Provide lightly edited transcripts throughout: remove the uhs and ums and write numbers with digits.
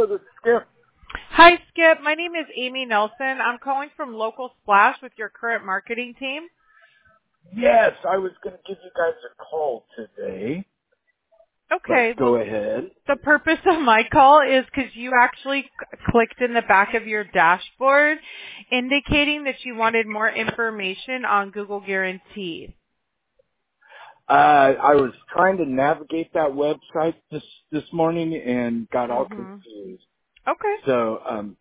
Hello, this is Skip. Hi, Skip. My name is Amy Nelson. I'm calling from Local Splash with your current marketing team. Yes, I was going to give you guys a call today. Okay. But go ahead. The purpose of my call is because you actually clicked in the back of your dashboard indicating that you wanted more information on Google Guaranteed. I was trying to navigate that website this morning and got all Mm-hmm. confused. Okay. So,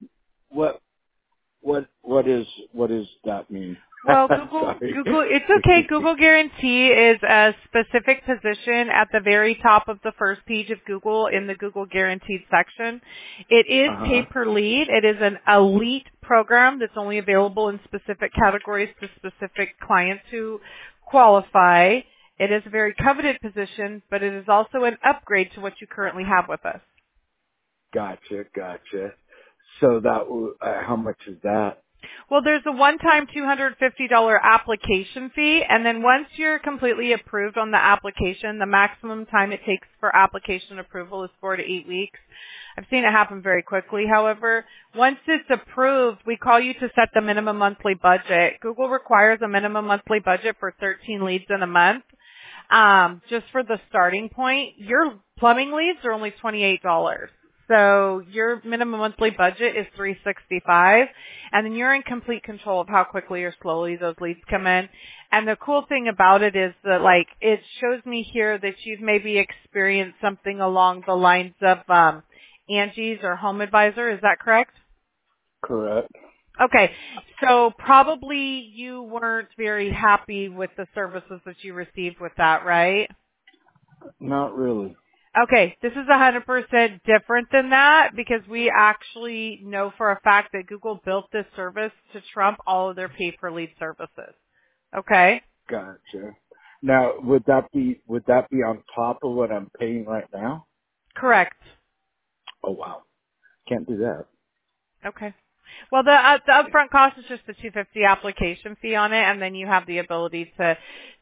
what does that mean? Well, Sorry. it's okay. Google Guarantee is a specific position at the very top of the first page of Google in the Google Guaranteed section. It is pay per lead. It is an elite program that's only available in specific categories to specific clients who qualify. It is a very coveted position, but it is also an upgrade to what you currently have with us. Gotcha. So how much is that? Well, there's a one-time $250 application fee, and then once you're completely approved on the application, the maximum time it takes for application approval is 4 to 8 weeks. I've seen it happen very quickly. However, once it's approved, we call you to set the minimum monthly budget. Google requires a minimum monthly budget for 13 leads in a month. Just for the starting point, your plumbing leads are only $28. So your minimum monthly budget is $365, and then you're in complete control of how quickly or slowly those leads come in. And the cool thing about it is that, like, it shows me here that you've maybe experienced something along the lines of Angie's or Home Advisor. Is that correct? Correct. Okay, so probably you weren't very happy with the services that you received with that, right? Not really. Okay, this is 100% different than that because we actually know for a fact that Google built this service to trump all of their pay-per-lead services. Okay? Gotcha. Now, would that be on top of what I'm paying right now? Correct. Oh wow, can't do that. Okay. Well, the upfront cost is just the $250 application fee on it, and then you have the ability to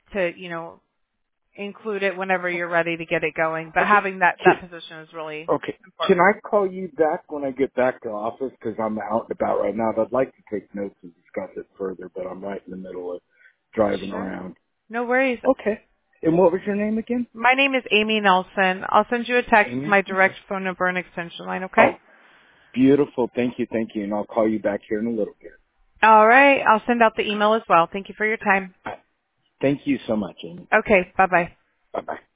include it whenever you're ready to get it going. But Okay. having that position is really Okay. Can important. I call you back when I get back to the office? Because I'm out and about right now. I'd like to take notes and discuss it further, but I'm right in the middle of driving Sure. around. No worries. Okay. And what was your name again? My name is Amy Nelson. I'll send you a text with Amy? my direct phone number and extension line, Oh, okay? beautiful. Thank you. And I'll call you back here in a little bit. All right. I'll send out the email as well. Thank you for your time. Thank you so much, Amy. Okay. Bye-bye. Bye-bye.